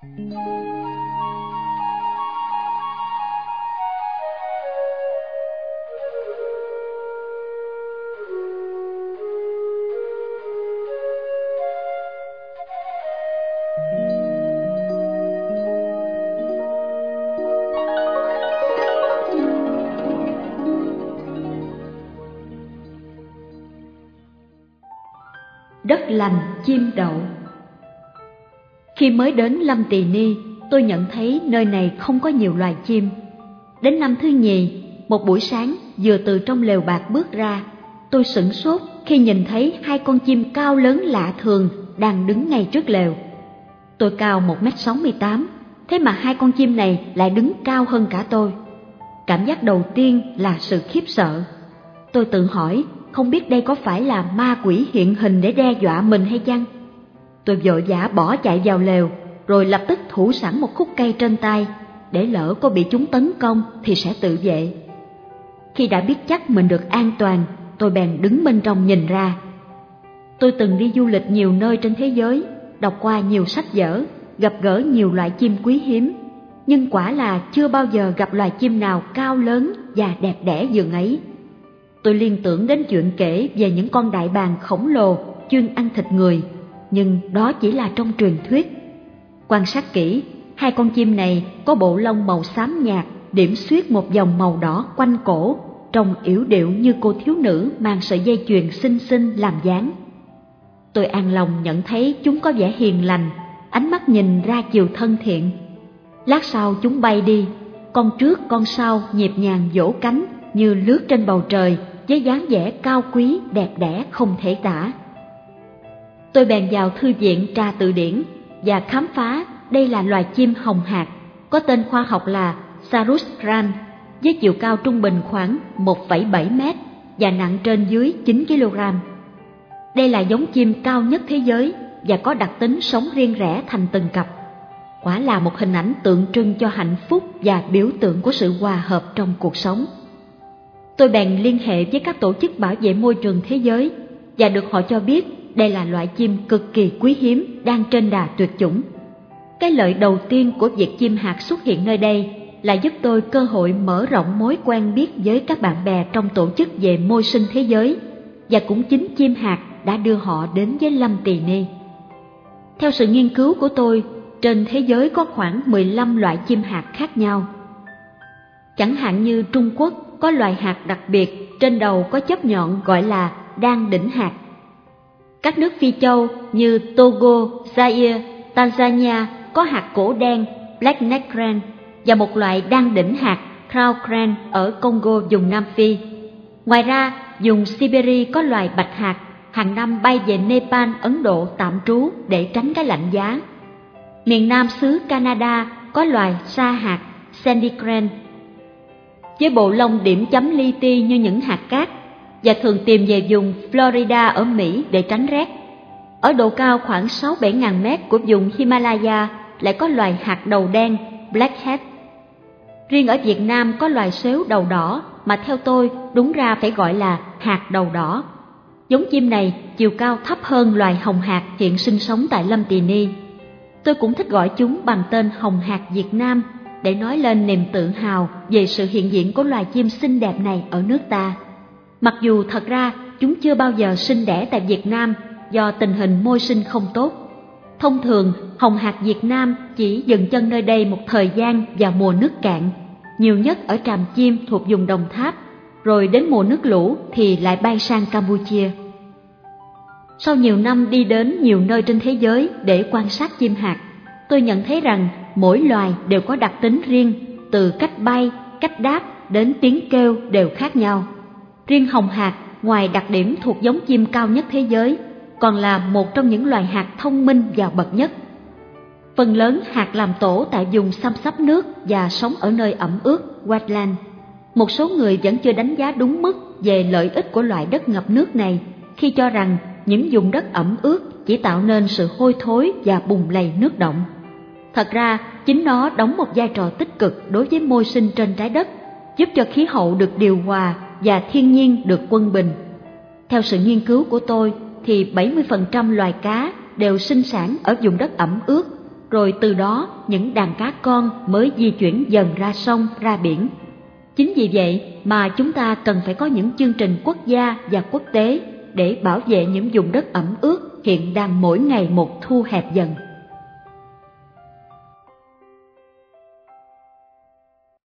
Đất lành chim đậu. Khi mới đến Lâm Tỳ Ni, tôi nhận thấy nơi này không có nhiều loài chim. Đến năm thứ nhì, một buổi sáng vừa từ trong lều bạc bước ra, tôi sửng sốt khi nhìn thấy hai con chim cao lớn lạ thường đang đứng ngay trước lều. Tôi cao 1m68, thế mà hai con chim này lại đứng cao hơn cả tôi. Cảm giác đầu tiên là sự khiếp sợ. Tôi tự hỏi, không biết đây có phải là ma quỷ hiện hình để đe dọa mình hay chăng? Tôi vội vã bỏ chạy vào lều, rồi lập tức thủ sẵn một khúc cây trên tay, để lỡ có bị chúng tấn công thì sẽ tự vệ. Khi đã biết chắc mình được an toàn, tôi bèn đứng bên trong nhìn ra. Tôi từng đi du lịch nhiều nơi trên thế giới, đọc qua nhiều sách vở, gặp gỡ nhiều loại chim quý hiếm, nhưng quả là chưa bao giờ gặp loài chim nào cao lớn và đẹp đẽ dường ấy. Tôi liên tưởng đến chuyện kể về những con đại bàng khổng lồ chuyên ăn thịt người, nhưng đó chỉ là trong truyền thuyết. Quan sát kỹ, hai con chim này có bộ lông màu xám nhạt, điểm xuyết một vòng màu đỏ quanh cổ, trông yểu điệu như cô thiếu nữ mang sợi dây chuyền xinh xinh làm dáng. Tôi an lòng nhận thấy chúng có vẻ hiền lành, ánh mắt nhìn ra chiều thân thiện. Lát sau chúng bay đi, con trước con sau nhịp nhàng vỗ cánh như lướt trên bầu trời với dáng vẻ cao quý đẹp đẽ không thể tả. Tôi bèn vào thư viện tra từ điển và khám phá đây là loài chim hồng hạc, có tên khoa học là Sarus ran, với chiều cao trung bình khoảng 1,7 mét và nặng trên dưới 9 kg. Đây là giống chim cao nhất thế giới và có đặc tính sống riêng rẽ thành từng cặp. Quả là một hình ảnh tượng trưng cho hạnh phúc và biểu tượng của sự hòa hợp trong cuộc sống. Tôi bèn liên hệ với các tổ chức bảo vệ môi trường thế giới và được họ cho biết đây là loại chim cực kỳ quý hiếm đang trên đà tuyệt chủng. Cái lợi đầu tiên của việc chim hạc xuất hiện nơi đây là giúp tôi cơ hội mở rộng mối quen biết với các bạn bè trong tổ chức về môi sinh thế giới, và cũng chính chim hạc đã đưa họ đến với Lâm Tỳ Ni. Theo sự nghiên cứu của tôi, trên thế giới có khoảng 15 loại chim hạc khác nhau. Chẳng hạn như Trung Quốc có loài hạc đặc biệt trên đầu có chóp nhọn gọi là đan đỉnh hạc. Các nước Phi Châu như Togo, Zaire, Tanzania có hạc cổ đen Black Neck Crane và một loại đan đỉnh hạc Crown Crane ở Congo vùng Nam Phi. Ngoài ra, vùng Siberia có loài bạch hạc, hàng năm bay về Nepal, Ấn Độ tạm trú để tránh cái lạnh giá. Miền Nam xứ Canada có loài sa hạc Sandy Crane, với bộ lông điểm chấm li ti như những hạt cát, và thường tìm về vùng Florida ở Mỹ để tránh rét. Ở độ cao khoảng 6-7 ngàn mét của vùng Himalaya lại có loài hạc đầu đen Blackhead. Riêng ở Việt Nam có loài sếu đầu đỏ mà theo tôi đúng ra phải gọi là hạc đầu đỏ. Giống chim này chiều cao thấp hơn loài hồng hạc hiện sinh sống tại Lâm Tỳ Ni. Tôi cũng thích gọi chúng bằng tên hồng hạc Việt Nam để nói lên niềm tự hào về sự hiện diện của loài chim xinh đẹp này ở nước ta. Mặc dù thật ra chúng chưa bao giờ sinh đẻ tại Việt Nam do tình hình môi sinh không tốt. Thông thường, hồng hạc Việt Nam chỉ dừng chân nơi đây một thời gian vào mùa nước cạn, nhiều nhất ở Tràm Chim thuộc vùng Đồng Tháp, rồi đến mùa nước lũ thì lại bay sang Campuchia. Sau nhiều năm đi đến nhiều nơi trên thế giới để quan sát chim hạc, tôi nhận thấy rằng mỗi loài đều có đặc tính riêng, từ cách bay, cách đáp đến tiếng kêu đều khác nhau. Riêng hồng hạc, ngoài đặc điểm thuộc giống chim cao nhất thế giới, còn là một trong những loài hạc thông minh và bậc nhất. Phần lớn hạc làm tổ tại vùng xăm xắp nước và sống ở nơi ẩm ướt, wetland. Một số người vẫn chưa đánh giá đúng mức về lợi ích của loại đất ngập nước này khi cho rằng những vùng đất ẩm ướt chỉ tạo nên sự hôi thối và bùn lầy nước động. Thật ra, chính nó đóng một vai trò tích cực đối với môi sinh trên trái đất, giúp cho khí hậu được điều hòa và thiên nhiên được quân bình. Theo sự nghiên cứu của tôi, thì 70% loài cá đều sinh sản ở vùng đất ẩm ướt, rồi từ đó những đàn cá con mới di chuyển dần ra sông, ra biển. Chính vì vậy mà chúng ta cần phải có những chương trình quốc gia và quốc tế để bảo vệ những vùng đất ẩm ướt hiện đang mỗi ngày một thu hẹp dần.